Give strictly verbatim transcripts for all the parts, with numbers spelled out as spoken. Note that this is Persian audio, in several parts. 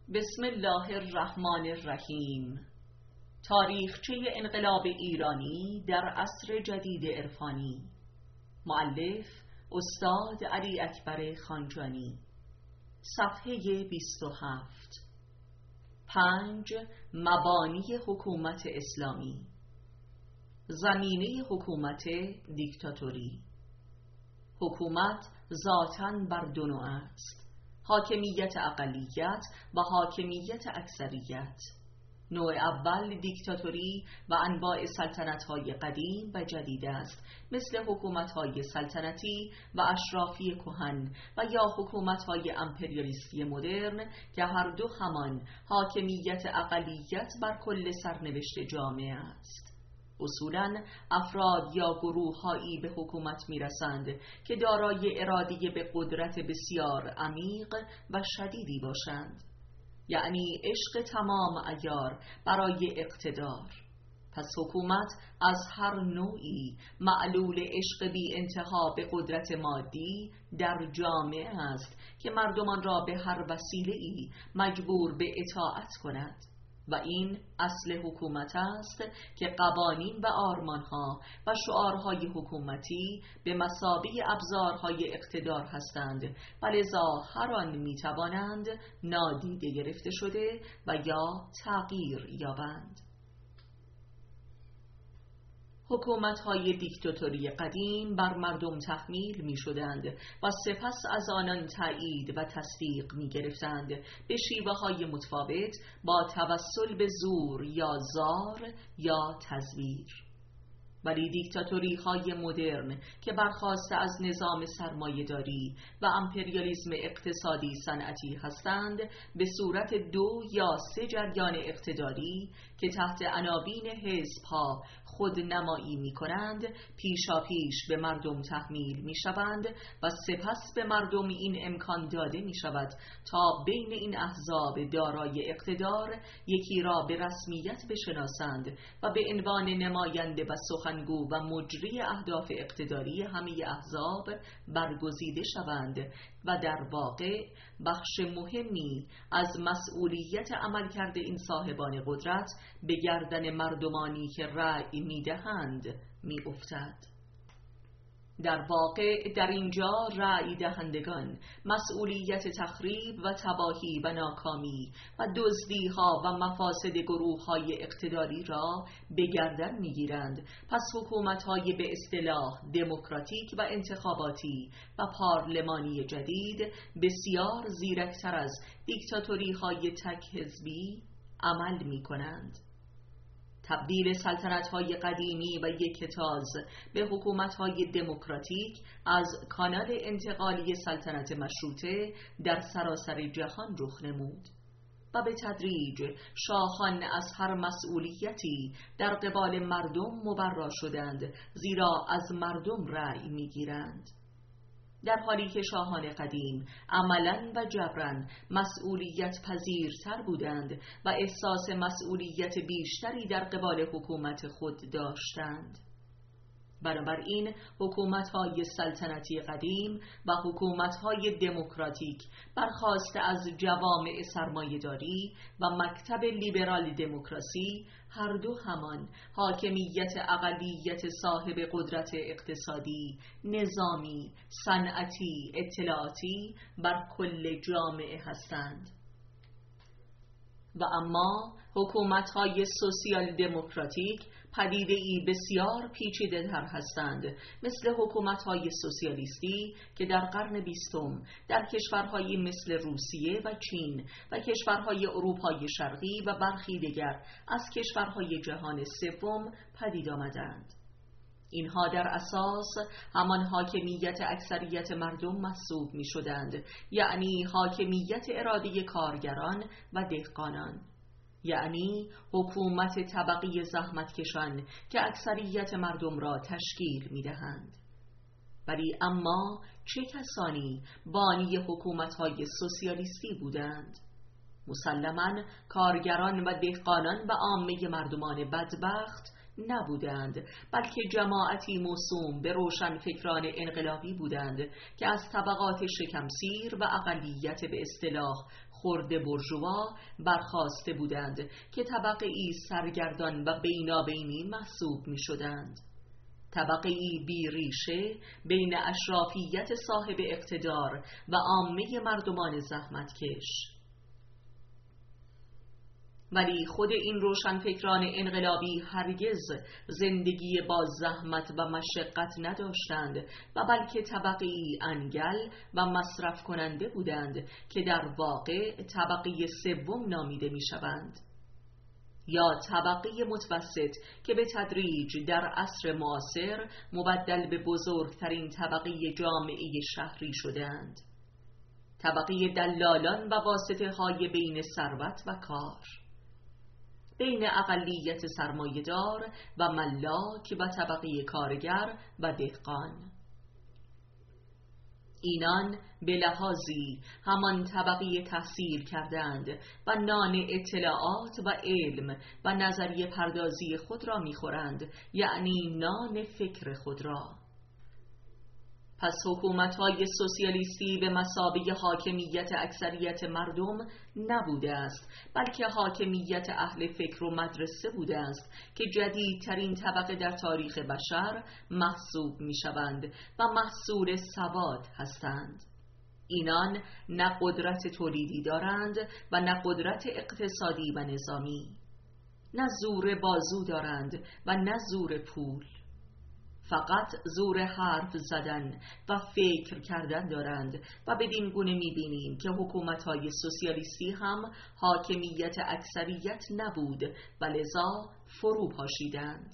بسم الله الرحمن الرحیم. تاریخچه انقلاب ایرانی در عصر جدید عرفانی. مؤلف استاد علی اکبر خانجانی. صفحه بیست و هفت. پنج. مبانی حکومت اسلامی. زمینه حکومت دیکتاتوری. حکومت ذاتاً بر دو نوع است: حاکمیت اقلیت و حاکمیت اکثریت. نوع اول دیکتاتوری و انواع سلطنت‌های قدیم و جدید است، مثل حکومت‌های سلطنتی و اشرافی کهن و یا حکومت‌های امپریالیستی مدرن که هر دو همان حاکمیت اقلیت بر کل سرنوشت جامعه است. اصولاً افراد یا گروه‌هایی به حکومت می‌رسند که دارای اراده به قدرت بسیار عمیق و شدیدی باشند، یعنی عشق تمام عیار برای اقتدار. پس حکومت از هر نوعی معلول عشق بی انتها به قدرت مادی در جامعه است که مردمان را به هر وسیله‌ای مجبور به اطاعت کند و این اصل حکومت است که قوانین و آرمانها و شعارهای حکومتی به مثابه ابزارهای اقتدار هستند و لذا هر آن میتوانند نادیده گرفته شده و یا تغییر یابند. حکومت‌های دیکتاتوری قدیم بر مردم تحمیل می‌شدند و سپس از آنان تایید و تصدیق می‌گرفتند به شیوه‌های متفاوت با توسل به زور یا زار یا تزویر. ولی دیکتاتوری‌های مدرن که برخاسته از نظام سرمایه‌داری و امپریالیسم اقتصادی صنعتی هستند، به صورت دو یا سه جریان اقتداری که تحت عناوین حزب‌ها خود نمایی می کنند پیشا پیش به مردم تحمیل می شوند و سپس به مردم این امکان داده می شود تا بین این احزاب دارای اقتدار یکی را به رسمیت بشناسند و به عنوان نماینده و سخنگو و مجری اهداف اقتداری همه احزاب برگزیده شوند و در واقع بخش مهمی از مسئولیت عملکرد این صاحبان قدرت به گردن مردمانی که رأی می‌دهند می‌افتد. در واقع در اینجا رأی دهندگان مسئولیت تخریب و تباهی و ناکامی و دزدی‌ها و مفاسد گروه‌های اقتداری را به گردن می‌گیرند. پس حکومت‌های به اصطلاح دموکراتیک و انتخاباتی و پارلمانی جدید بسیار زیرکتر از دیکتاتوری‌های تک حزبی عمل می‌کنند. تبدیل سلطنت‌های قدیمی و یکتاز به حکومت‌های دموکراتیک از کانال انتقالی سلطنت مشروطه در سراسر جهان رخ نمود و به تدریج شاهان از هر مسئولیتی در قبال مردم مبرا شدند، زیرا از مردم رأی می‌گیرند، در حالی که شاهان قدیم عملاً و جبراً مسئولیت پذیرتر بودند و احساس مسئولیت بیشتری در قبال حکومت خود داشتند. بنابراین حکومت‌های سلطنتی قدیم و حکومت‌های دموکراتیک برخاسته از جوامع سرمایه‌داری و مکتب لیبرال دموکراسی هر دو همان حاکمیت اقلیت صاحب قدرت اقتصادی، نظامی، صنعتی، اطلاعاتی بر کل جامعه هستند. و اما حکومت‌های سوسیال دموکراتیک پدیده‌ای بسیار پیچیده تر هستند، مثل حکومت‌های سوسیالیستی که در قرن بیستم در کشورهایی مثل روسیه و چین و کشورهای اروپای شرقی و برخی دیگر از کشورهای جهان سوم پدید آمدند. اینها در اساس همان حاکمیت اکثریت مردم محسوب می شدند، یعنی حاکمیت اراده کارگران و دهقانان، یعنی حکومت طبقی زحمتکشان که اکثریت مردم را تشکیل می دهند. ولی اما چه کسانی بانی حکومت‌های سوسیالیستی بودند؟ مسلماً کارگران و دهقانان و عامه مردمان بدبخت نبودند، بلکه جماعتی موسوم به روشنفکران انقلابی بودند که از طبقات شکمسیر و اقلیت به اصطلاح خرد برژوا برخاسته بودند که طبقه ای سرگردان و بینابینی محسوب می شدند. طبقه ای بیریشه بین اشرافیت صاحب اقتدار و عامه مردمان زحمتکش. ولی خود این روشنفکران انقلابی هرگز زندگی با زحمت و مشقت نداشتند و بلکه طبقه‌ای انگل و مصرف کننده بودند که در واقع طبقه سوم نامیده می شوند، یا طبقه متوسط که به تدریج در عصر معاصر مبدل به بزرگترین طبقه جامعه شهری شدند، طبقه دلالان و واسطه های بین ثروت و کار، بین اقلیت سرمایه‌دار و ملاک و طبقه کارگر و دهقان. اینان به لحاظی همان طبقه تحصیل کردند و نان اطلاعات و علم و نظریه پردازی خود را می‌خورند، یعنی نان فکر خود را. پس حکومت‌های سوسیالیستی به مثابه حاکمیت اکثریت مردم نبوده است، بلکه حاکمیت اهل فکر و مدرسه بوده است که جدیدترین طبقه در تاریخ بشر محسوب می‌شوند و محصول سواد هستند. اینان نه قدرت تولیدی دارند و نه قدرت اقتصادی و نظامی، نه زور بازو دارند و نه زور پول، فقط زور حرف زدن و فکر کردن دارند و بدین گونه می‌بینیم که حکومت‌های سوسیالیستی هم حاکمیت اکثریت نبود و لذا فرو پاشیدند.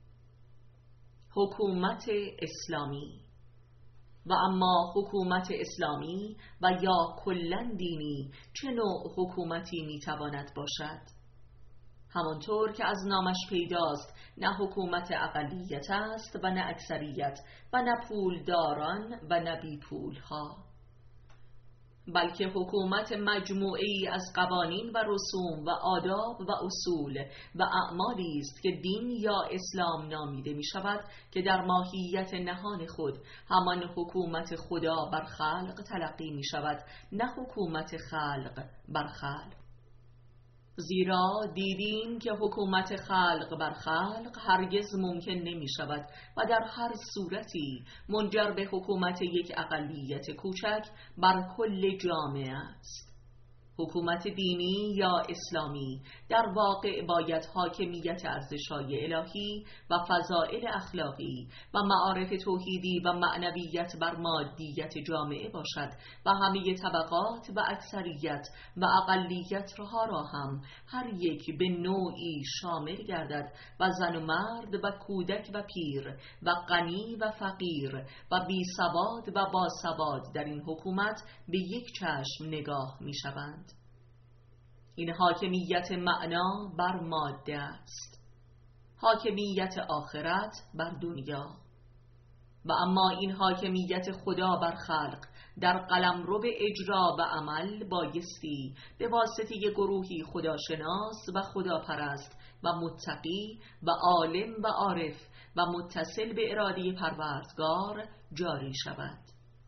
حکومت اسلامی و اما حکومت اسلامی و یا کلاً دینی چه نوع حکومتی می‌تواند باشد؟ همانطور که از نامش پیداست، نه حکومت اقلیت است و نه اکثریت و نه پولداران و نه بی پولها، بلکه حکومت مجموعه‌ای از قوانین و رسوم و آداب و اصول و اعمالی است که دین یا اسلام نامیده می شود، که در ماهیت نهان خود همان حکومت خدا بر خلق تلقی می شود، نه حکومت خلق بر خلق. زیرا دیدیم که حکومت خلق بر خلق هرگز ممکن نمی شود و در هر صورتی منجر به حکومت یک اقلیت کوچک بر کل جامعه است. حکومت دینی یا اسلامی در واقع باید حاکمیت ارزش‌های الهی و فضائل اخلاقی و معارف توحیدی و معنویت بر مادیت جامعه باشد و همه طبقات و اکثریت و اقلیت ها را هم هر یک به نوعی شامل گردد و زن و مرد و کودک و پیر و غنی و فقیر و بی سواد و با سواد در این حکومت به یک چشم نگاه می شوند. این حاکمیت معنا بر ماده است، حاکمیت آخرت بر دنیا. و اما این حاکمیت خدا بر خلق در قلمرو اجرا و عمل بایستی به واسطه گروهی خداشناس و خداپرست و متقی و عالم و عارف و متصل به اراده پروردگار جاری شود.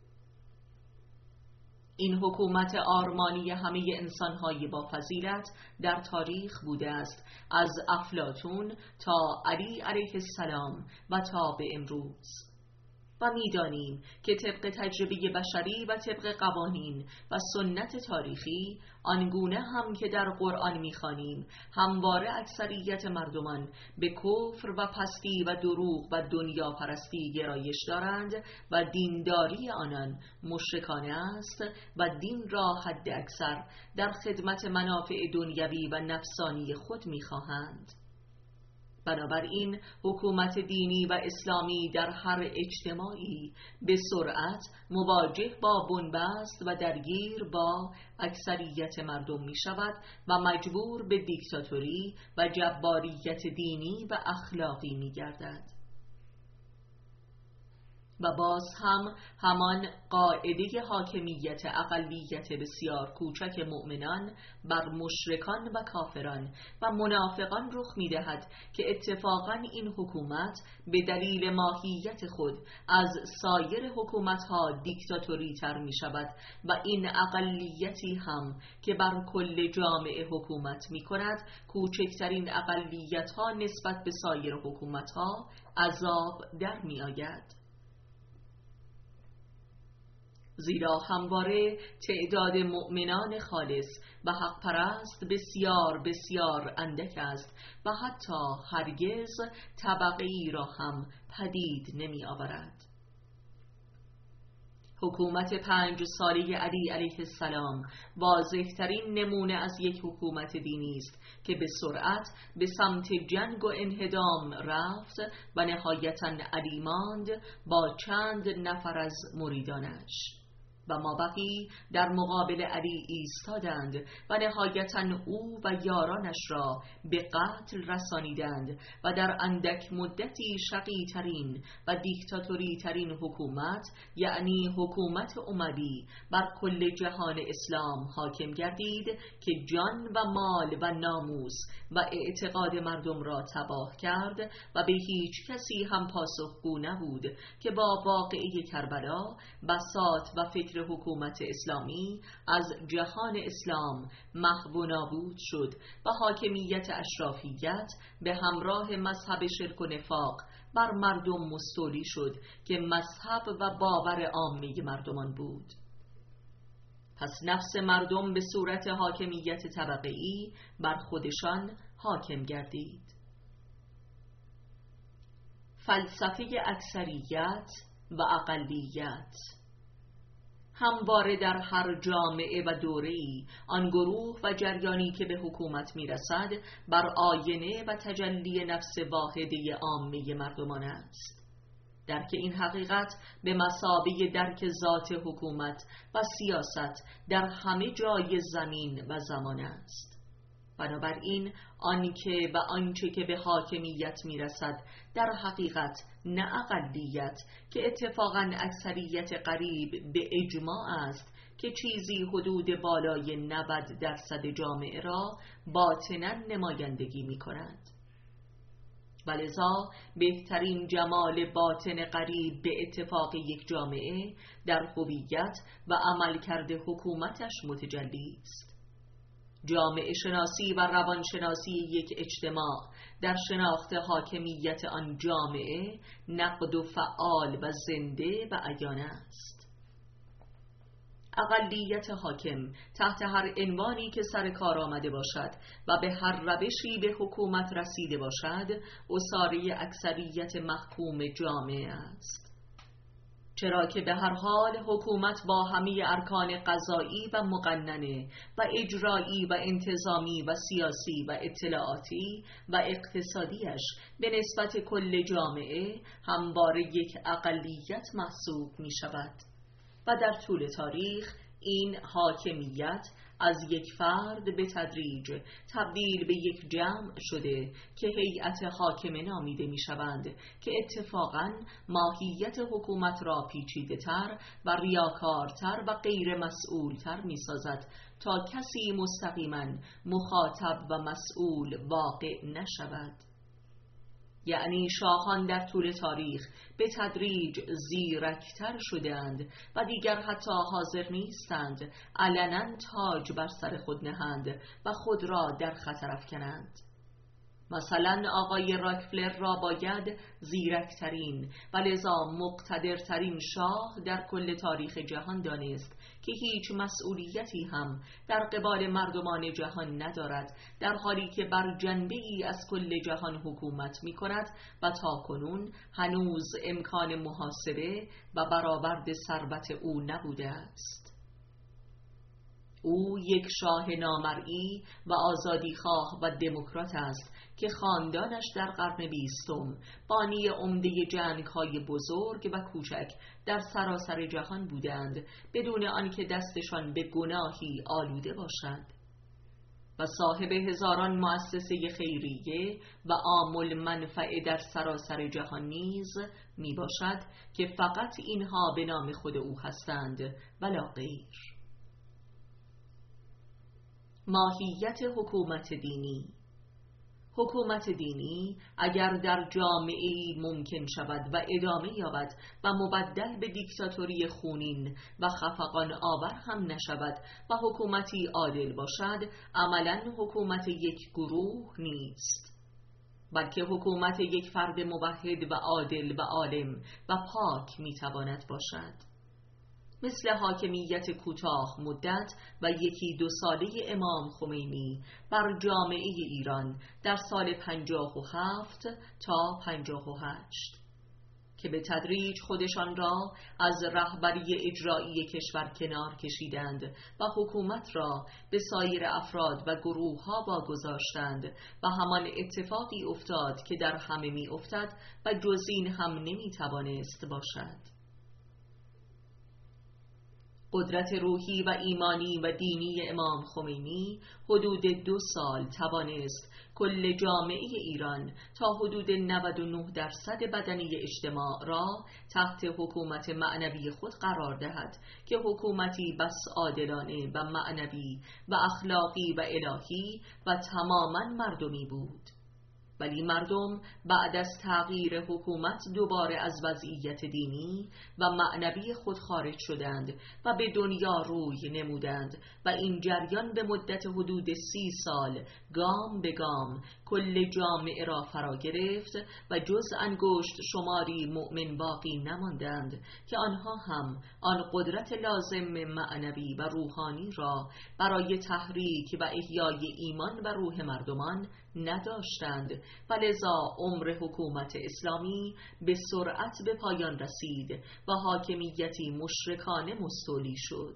این حکومت آرمانی همه انسان‌های با فضیلت در تاریخ بوده است، از افلاطون تا علی علیه السلام و تا به امروز. و می‌دانیم که طبق تجربه بشری و طبق قوانین و سنت تاریخی، آنگونه هم که در قرآن می‌خوانیم، همواره اکثریت مردمان به کفر و پستی و دروغ و دنیا پرستی گرایش دارند و دینداری آنان مشرکانه است و دین را حد اکثر در خدمت منافع دنیوی و نفسانی خود می‌خواهند. بنابراین حکومت دینی و اسلامی در هر اجتماعی به سرعت مواجه با بنبست و درگیر با اکثریت مردم می شود و مجبور به دیکتاتوری و جباریت دینی و اخلاقی می گردد. و باز هم همان قاعده حاکمیت اقلیت بسیار کوچک مؤمنان بر مشرکان و کافران و منافقان رخ می‌دهد که اتفاقاً این حکومت به دلیل ماهیت خود از سایر حکومت‌ها دیکتاتوری تر می‌شود و این اقلیتی هم که بر کل جامعه حکومت می‌کند کوچکترین اقلیت‌ها نسبت به سایر حکومت‌ها عذاب در می‌آید. زیرا همواره تعداد مؤمنان خالص و حق پرست بسیار بسیار اندک است و حتی هرگز طبقه ای را هم پدید نمی آورد. حکومت پنج ساله علی علیه السلام واضح ترین نمونه از یک حکومت دینی است که به سرعت به سمت جنگ و انهدام رفت و نهایتاً علی ماند با چند نفر از مریدانش و مابقی در مقابل علی ایستادند و نهایتاً او و یارانش را به قتل رسانیدند و در اندک مدتی شقی ترین و دیکتاتوری ترین حکومت یعنی حکومت اموی بر کل جهان اسلام حاکم گردید که جان و مال و ناموس و اعتقاد مردم را تباه کرد و به هیچ کسی هم پاسخگو نبود که با واقعه کربلا بساط و فکر حکومت اسلامی از جهان اسلام محو و نابود شد و حاکمیت اشرافیت به همراه مذهب شرک و نفاق بر مردم مستولی شد که مذهب و باور عامه مردمان بود. پس نفس مردم به صورت حاکمیت طبقه‌ای بر خودشان حاکم گردید. فلسفه اکثریت و اقلیت همواره در هر جامعه و دوره‌ای آن گروه و جریانی که به حکومت می‌رسد بر آینه و تجلی نفس واحده عامه مردمان است. درک این حقیقت به مثابه درک ذات حکومت و سیاست در همه جای زمین و زمان است. بنابراین آنکه و آنچه که به حاکمیت میرسد در حقیقت نه اقلیت که اتفاقاً اکثریت قریب به اجماع است که چیزی حدود بالای نود درصد جامعه را باطناً نمایندگی می کند. ولذا بهترین جمال باطن قریب به اتفاق یک جامعه در هویت و عملکرد حکومتش متجلی است. جامعه شناسی و روانشناسی یک اجتماع در شناخت حاکمیت آن جامعه نقد و فعال و زنده و عیان است. اقلیت حاکم تحت هر عنوانی که سر کار آمده باشد و به هر روشی به حکومت رسیده باشد اساره اکثریت محکوم جامعه است، چرا که به هر حال حکومت با همه ارکان قضایی و مقننه و اجرایی و انتظامی و سیاسی و اطلاعاتی و اقتصادیش به نسبت کل جامعه همواره یک اقلیت محسوب می شود و در طول تاریخ این حاکمیت از یک فرد به تدریج تبدیل به یک جمع شده که هیئت حاکمه نامیده می شوند که اتفاقاً ماهیت حکومت را پیچیده تر و ریاکارتر و غیر مسئول تر می سازد تا کسی مستقیماً مخاطب و مسئول واقع نشود. یعنی شاهان در طول تاریخ به تدریج زیرکتر شدند و دیگر حتی حاضر نیستند علنا تاج بر سر خود نهند و خود را در خطر افکنند. مثلا آقای راکفلر را باید زیرکترین و لذا مقتدرترین شاه در کل تاریخ جهان دانست که هیچ مسئولیتی هم در قبال مردمان جهان ندارد، در حالی که بر جنبه ای از کل جهان حکومت می کند و تا کنون هنوز امکان محاسبه و برآورد ثروت او نبوده است. او یک شاه نامرئی و آزادیخواه و دموکرات است که خاندانش در قرن بیستم بانی عمده جنگ‌های بزرگ و کوچک در سراسر جهان بودند بدون آنکه دستشان به گناهی آلوده باشد. و صاحب هزاران مؤسسه خیریه و عامل منفعه در سراسر جهان نیز می باشد که فقط اینها به نام خود او هستند ولا غیر. ماهیت حکومت دینی. حکومت دینی اگر در جامعه‌ای ممکن شود و ادامه یابد و مبدل به دیکتاتوری خونین و خفقان آور هم نشود و حکومتی عادل باشد، عملاً حکومت یک گروه نیست، بلکه حکومت یک فرد موحد و عادل و عالم و پاک میتواند باشد، مثل حاکمیت کوتاه مدت و یکی دو ساله امام خمینی بر جامعه ایران در سال پنجاه و هفت تا پنجاه و هشت که به تدریج خودشان را از رهبری اجرایی کشور کنار کشیدند و حکومت را به سایر افراد و گروه ها واگذاشتند و همان اتفاقی افتاد که در همه می افتد و جز این هم نمی توانست باشد. قدرت روحی و ایمانی و دینی امام خمینی حدود دو سال توانست کل جامعه ایران تا حدود نود و نه درصد بدنه اجتماع را تحت حکومت معنوی خود قرار دهد که حکومتی بس عادلانه و معنوی و اخلاقی و الهی و تماماً مردمی بود. ولی مردم بعد از تغییر حکومت دوباره از وضعیت دینی و معنوی خود خارج شدند و به دنیا روی نمودند و این جریان به مدت حدود سی سال گام به گام کل جامعه را فرا گرفت و جز انگشت شماری مؤمن باقی نماندند که آنها هم آن قدرت لازم معنوی و روحانی را برای تحریک و احیای ایمان و روح مردمان نداشتند و لذا عمر حکومت اسلامی به سرعت به پایان رسید و حاکمیتی مشرکانه مستولی شد.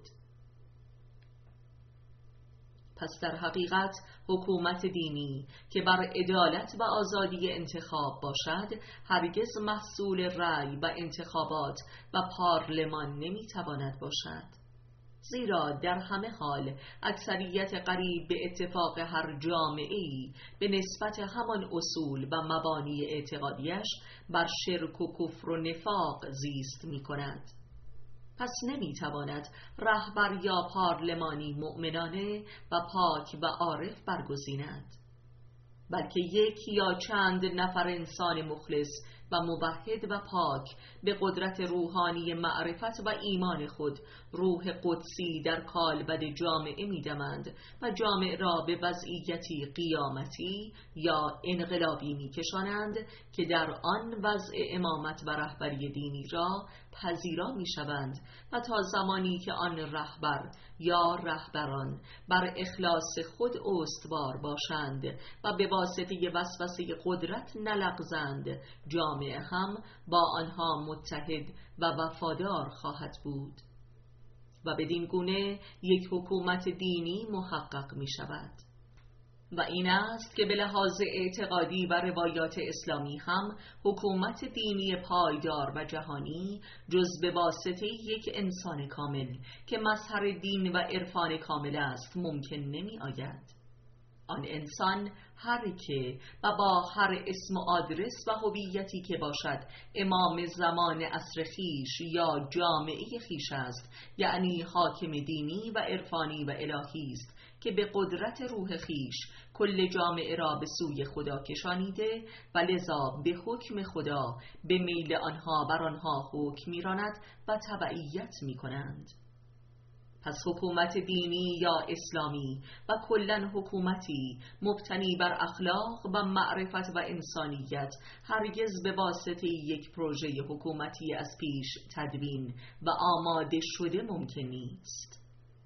پس در حقیقت حکومت دینی که بر عدالت و آزادی انتخاب باشد هرگز محصول رأی و انتخابات و پارلمان نمیتواند باشد، زیرا در همه حال اکثریت قریب به اتفاق هر جامعه‌ای به نسبت همان اصول و مبانی اعتقادیش بر شرک و کفر و نفاق زیست می کند. پس نمیتواند رهبر یا پارلمانی مؤمنانه و پاک و عارف برگزیند، بلکه یک یا چند نفر انسان مخلص و موحد و پاک به قدرت روحانی معرفت و ایمان خود روح قدسی در کالبد جامعه می‌دمند و جامعه را به وضعیتی قیامتی یا انقلابی می‌کشانند که در آن وضع امامت و رهبری دینی را پذیرا می‌شوند و تا زمانی که آن رهبر یا رهبران بر اخلاص خود استوار باشند و به واسطه وسوسه قدرت نلغزند، جامعه هم با آنها متحد و وفادار خواهد بود و بدین گونه یک حکومت دینی محقق می شود. و این است که به لحاظ اعتقادی و روایات اسلامی هم حکومت دینی پایدار و جهانی جز به واسطه یک انسان کامل که مظهر دین و عرفان کامل است ممکن نمی آید. آن انسان هر که و با هر اسم و آدرس و هویتی که باشد امام زمان عصر خیش یا جامعه خیش است، یعنی حاکم دینی و عرفانی و الهی است که به قدرت روح خیش کل جامعه را به سوی خدا کشانیده و لذا به حکم خدا به میل آنها بر آنها حکم می‌راند و تبعیت می‌کنند. پس حکومت دینی یا اسلامی و کلاً حکومتی مبتنی بر اخلاق و معرفت و انسانیت هرگز به واسطه یک پروژه حکومتی از پیش تدوین و آماده شده ممکن نیست.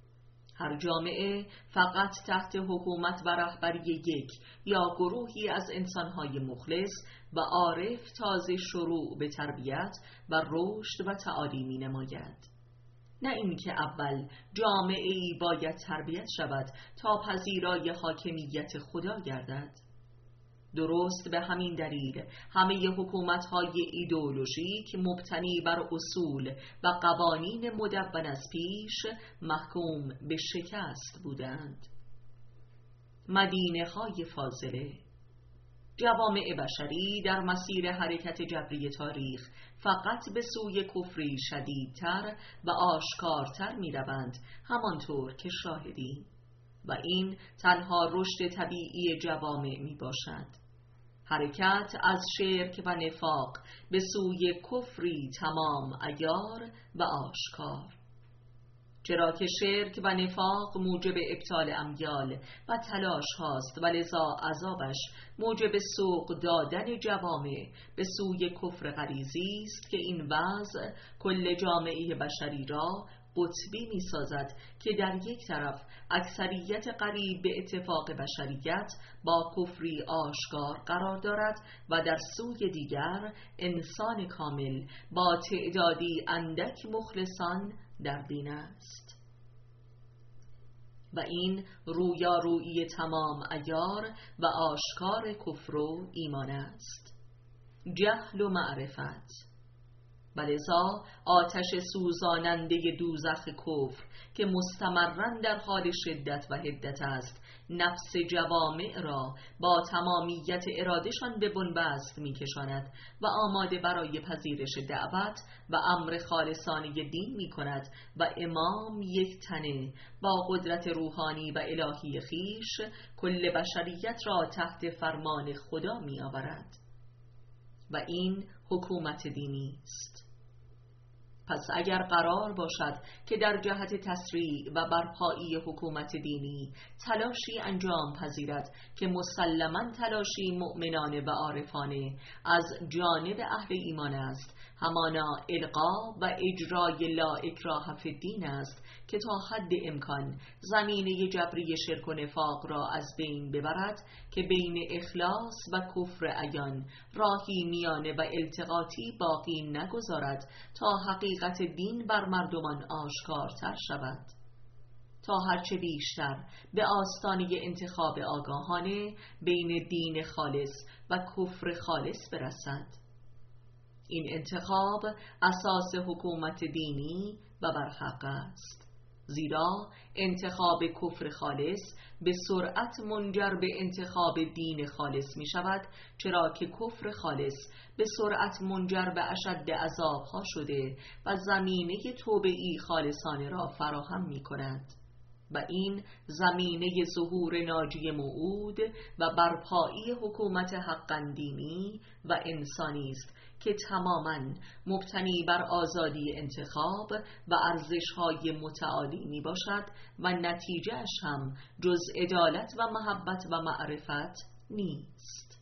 هر جامعه فقط تحت حکومت و رهبری یک یا گروهی از انسانهای مخلص و عارف تازه شروع به تربیت و رشد و تعالی می نماید، نه اینکه اول جامعه‌ای باید تربیت شود تا پذیرای حاکمیت خدا گردد. درست به همین دلیل همه حکومت‌های ایدئولوژیک مبتنی بر اصول و قوانین مدون از پیش محکوم به شکست بودند. مدینه های فاضله. جوامع بشری در مسیر حرکت جبری تاریخ فقط به سوی کفری شدیدتر و آشکارتر می روند، همانطور که شاهدیم، و این تنها رشد طبیعی جوامع می باشد. حرکت از شرک و نفاق به سوی کفری تمام عیار و آشکار، چرا که شرک و نفاق موجب ابطال امیال و تلاش هاست و لذا عذابش موجب سوق دادن جوامع به سوی کفر غریزی است که این وضع کل جامعه بشری را قطبی می سازد که در یک طرف اکثریت قریب به اتفاق بشریت با کفری آشکار قرار دارد و در سوی دیگر انسان کامل با تعدادی اندک مخلصان در دین است. و این رویارویی تمام عیار و آشکار کفر و ایمان است، جهل و معرفت. و لذا آتش سوزاننده دوزخ کفر که مستمراً در حال شدت و حدت است، نفس جوامع را با تمامیت ارادشان به بنبست می کشاند و آماده برای پذیرش دعوت و امر خالصانه دین می کند و امام یک تنه با قدرت روحانی و الهی خیش کل بشریت را تحت فرمان خدا می آورد. و این حکومت دینی است. پس اگر قرار باشد که در جهت تسریع و برپایی حکومت دینی تلاشی انجام پذیرد که مسلماً تلاشی مؤمنانه و عارفانه از جانب اهل ایمان است، همانا القا و اجرای لا اکراه فی الدین است که تا حد امکان زمینه جبری شرک و نفاق را از بین ببرد که بین اخلاص و کفر عیان راهی میانه و التقاطی باقی نگذارد تا حقیقت دین بر مردمان آشکارتر شود، تا هرچه بیشتر به آستانه انتخاب آگاهانه بین دین خالص و کفر خالص برسد. این انتخاب اساس حکومت دینی و برحق است، زیرا انتخاب کفر خالص به سرعت منجر به انتخاب دین خالص می شود، چرا که کفر خالص به سرعت منجر به اشد عذابها شده و زمینه توبه‌ای خالصانه را فراهم می کند و این زمینه ظهور ناجی موعود و برپایی حکومت حقاً دینی و انسانی است که تماماً مبتنی بر آزادی انتخاب و ارزش‌های متعالی می باشد و نتیجهش هم جز عدالت و محبت و معرفت نیست.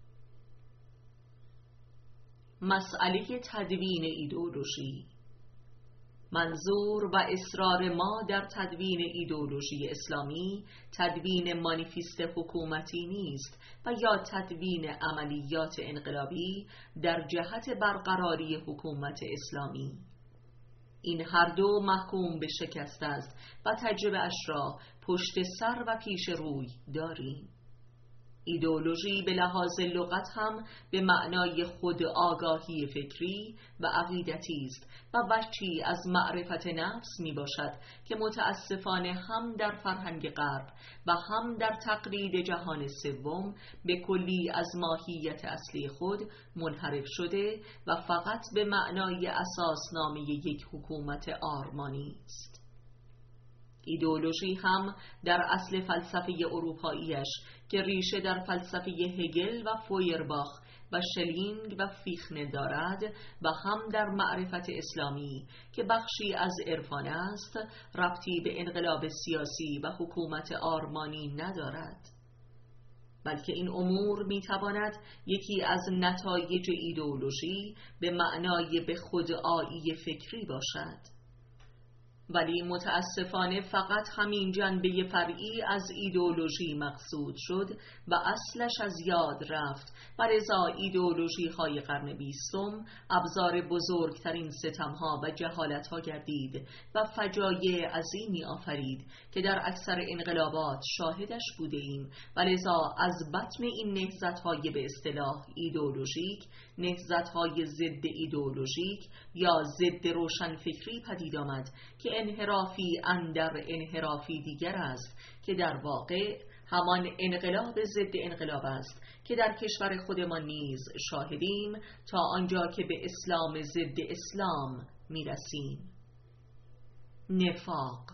مسئله تدوین ایدئولوژی. منظور و اصرار ما در تدوین ایدئولوژی اسلامی تدوین مانیفست حکومتی نیست و یا تدوین عملیات انقلابی در جهت برقراری حکومت اسلامی. این هر دو محکوم به شکست است و تجربه اش را پشت سر و پیش روی داریم. ایدئولوژی به لحاظ لغت هم به معنای خود آگاهی فکری و عقیدتی است و بخشی از معرفت نفس می باشد که متاسفانه هم در فرهنگ غرب و هم در تقلید جهان سوم به کلی از ماهیت اصلی خود منحرف شده و فقط به معنای اساسنامه یک حکومت آرمانی است. ایدئولوژی هم در اصل فلسفه اروپاییش که ریشه در فلسفه هگل و فویرباخ و شلینگ و فیخنه دارد و هم در معرفت اسلامی که بخشی از عرفان است، ربطی به انقلاب سیاسی و حکومت آرمانی ندارد، بلکه این امور میتواند یکی از نتایج ایدئولوژی به معنای به خودآیی فکری باشد. ولی متاسفانه فقط همین جنبه فرعی از ایدئولوژی مقصود شد و اصلش از یاد رفت و لذا ایدئولوژی های قرن بیستم ابزار بزرگترین ستمها و جهالتها گردید و فجایع عظیمی آفرید که در اکثر انقلابات شاهدش بوده ایم و لذا از بطن این نهضت‌های به اصطلاح ایدئولوژیک نهضت‌های ضد ایدئولوژیک یا ضد روشنفکری پدید آمد که انحرافی اندر انحرافی دیگر است که در واقع همان انقلاب ضد انقلاب است که در کشور خودمان نیز شاهدیم تا آنجا که به اسلام ضد اسلام می‌رسیم. نفاق.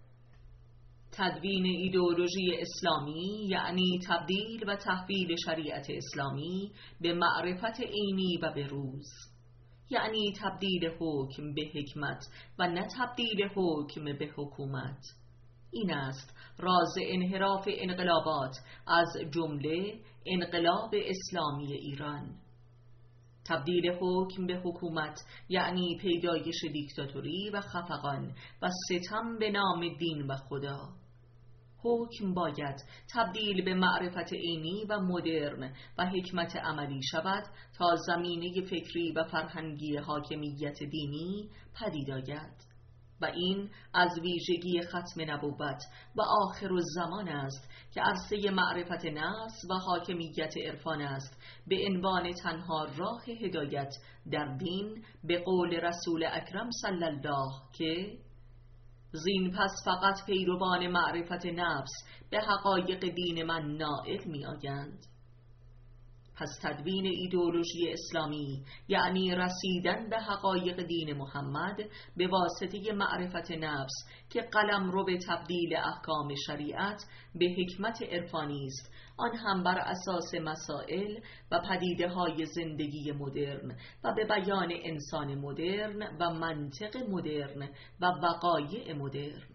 تدوین ایدئولوژی اسلامی یعنی تبدیل و تحویل شریعت اسلامی به معرفت عینی و به روز، یعنی تبدیل حکم به حکمت و نه تبدیل حکم به حکومت. این است راز انحراف انقلابات، از جمله انقلاب اسلامی ایران. تبدیل حکم به حکومت یعنی پیدایش دیکتاتوری و خفقان و ستم به نام دین و خدا. حکم باید تبدیل به معرفت عینی و مدرن و حکمت عملی شود تا زمینه فکری و فرهنگی حاکمیت دینی پدید آید. و این از ویژگی ختم نبوت و آخر الزمان است که عرصه معرفت نفس و حاکمیت عرفان است به عنوان تنها راه هدایت در دین، به قول رسول اکرم صلی الله که زین پس فقط پیروان معرفت نفس به حقایق دین من نائل می آیند. پس تدوین ایدئولوژی اسلامی یعنی رسیدن به حقایق دین محمد به واسطه معرفت نفس که قلمرو به تبدیل احکام شریعت به حکمت عرفانی است، آن هم بر اساس مسائل و پدیده‌های زندگی مدرن و به بیان انسان مدرن و منطق مدرن و وقایع مدرن.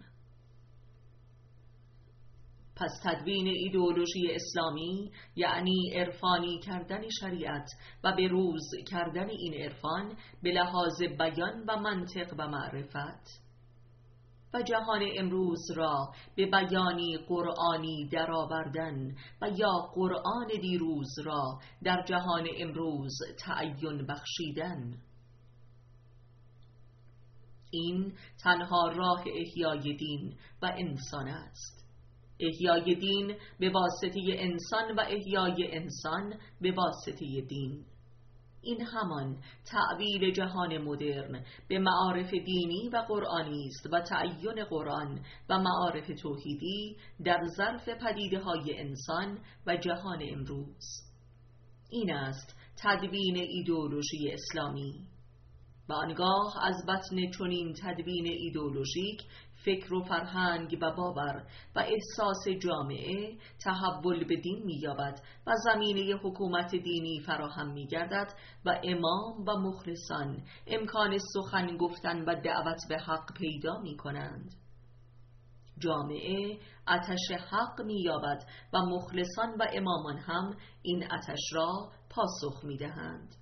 پس تدوین ایدئولوژی اسلامی یعنی عرفانی کردن شریعت و به روز کردن این عرفان به لحاظ بیان و منطق و معرفت، و جهان امروز را به بیانی قرآنی درآوردن و یا قرآن دیروز را در جهان امروز تعین بخشیدن. این تنها راه احیای دین و انسان است. احیای دین به واسطه انسان و احیای انسان به واسطه دین. این همان تعبیر جهان مدرن به معارف دینی و قرآنی است و تعین قرآن و معارف توحیدی در ظرف پدیده‌های انسان و جهان امروز. این است تدوین ایدئولوژی اسلامی. و آنگاه از بطن چنین تدوین ایدئولوژیک فکر و فرهنگ و باور و احساس جامعه تحول به دین می‌یابد و زمینه حکومت دینی فراهم می‌گردد و امام و مخلصان امکان سخن گفتن و دعوت به حق پیدا می‌کنند. جامعه آتش حق می‌یابد و مخلصان و امامان هم این آتش را پاسخ می‌دهند.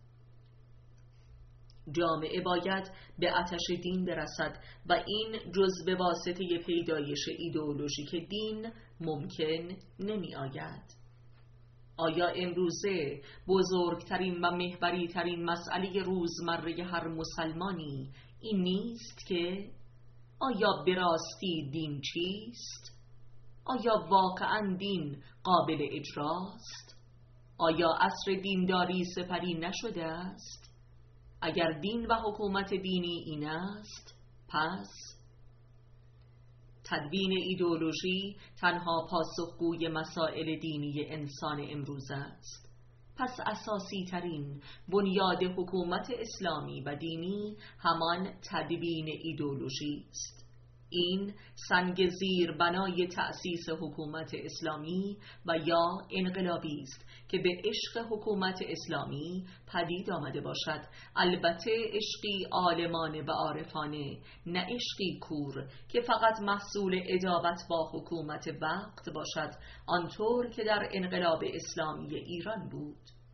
جامعه باید به آتش دین برسد و این جز به واسطه پیدایش ایدئولوژیک دین ممکن نمی آید. آیا امروزه بزرگترین و محوری ترین مسئله روزمره هر مسلمانی این نیست که آیا به راستی دین چیست؟ آیا واقعا دین قابل اجراست؟ آیا عصر دینداری سپری نشده است؟ اگر دین و حکومت دینی این است، پس تدوین ایدئولوژی تنها پاسخگوی مسائل دینی انسان امروز است. پس اساسی ترین بنیاد حکومت اسلامی و دینی همان تدوین ایدئولوژی است. این سنگ زیر بنای تأسیس حکومت اسلامی و یا انقلابی است که به عشق حکومت اسلامی پدید آمده باشد، البته عشقی عالمانه و عارفانه، نه عشقی کور که فقط محصول ادابت با حکومت وقت باشد، آنطور که در انقلاب اسلامی ایران بود.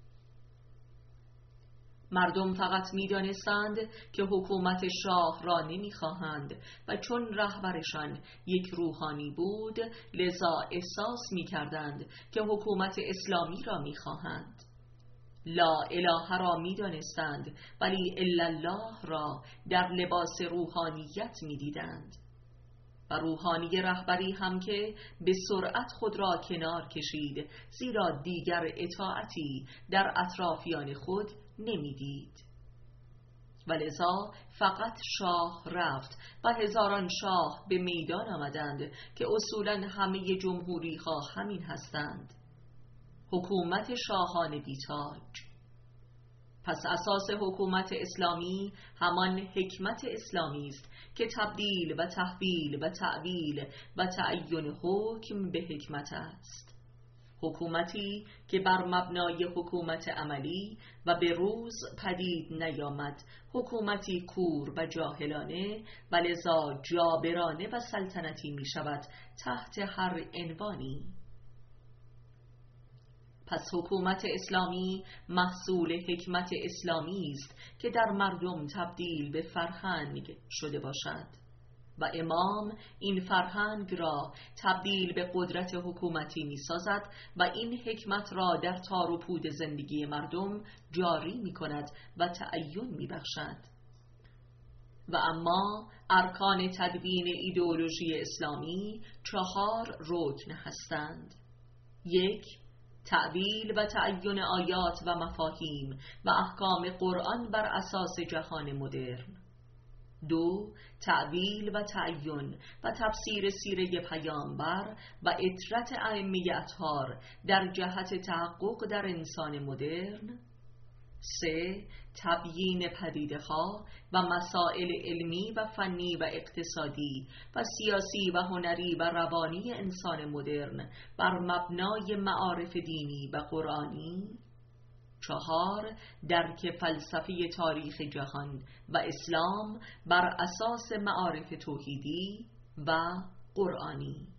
مردم فقط می دانستند که حکومت شاه را نمی خواهند و چون رهبرشان یک روحانی بود لذا احساس می کردند که حکومت اسلامی را می خواهند. لا اله را می دانستند ولی الا الله را در لباس روحانیت می دیدند. و روحانی رهبری هم که به سرعت خود را کنار کشید، زیرا دیگر اطاعتی در اطرافیان خود نمیدید. و لذا فقط شاه رفت و هزاران شاه به میدان آمدند که اصولاً همه جمهوری ها همین هستند، حکومت شاهان بیتاج. پس اساس حکومت اسلامی همان حکمت اسلامی است که تبدیل و تحویل و تعویل و تعین حکم به حکمت است. حکومتی که بر مبنای حکومت عملی و به روز پدید نیامد، حکومتی کور و جاهلانه و لذا جابرانه و سلطنتی می شود تحت هر عنوانی. پس حکومت اسلامی محصول حکمت اسلامی است که در مردم تبدیل به فرهنگ شده باشد و امام این فرهنگ را تبدیل به قدرت حکومتی می سازد و این حکمت را در تار و پود زندگی مردم جاری می کند و تعین می بخشد. و اما ارکان تدوین ایدئولوژی اسلامی چهار رکن هستند. یک، تعویل و تعین آیات و مفاهیم و احکام قرآن بر اساس جهان مدرن. دو، تعویل و تعین و تفسیر سیره پیامبر و اطرت ائمه اطهار در جهت تحقق در انسان مدرن. سه، تبیین پدیده‌ها و مسائل علمی و فنی و اقتصادی و سیاسی و هنری و روانی انسان مدرن بر مبنای معارف دینی و قرآنی. چهار، درک فلسفه تاریخ جهان و اسلام بر اساس معارف توحیدی و قرآنی.